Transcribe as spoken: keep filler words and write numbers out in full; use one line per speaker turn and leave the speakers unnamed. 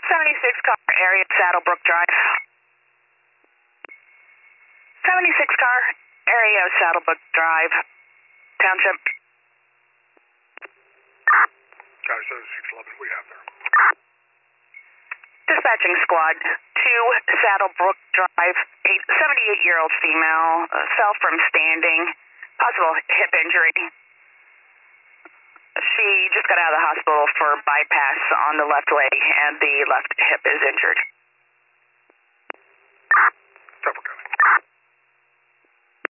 seventy-six car, area Saddlebrook Drive. seventy-six car, area Saddlebrook Drive, Township.
County seventy-six eleven, we have there.
Dispatching squad, two Saddlebrook Drive, a seventy-eight-year-old female, uh, fell from standing, possible hip injury. She just got out of the hospital for bypass on the left leg, and the left hip is injured.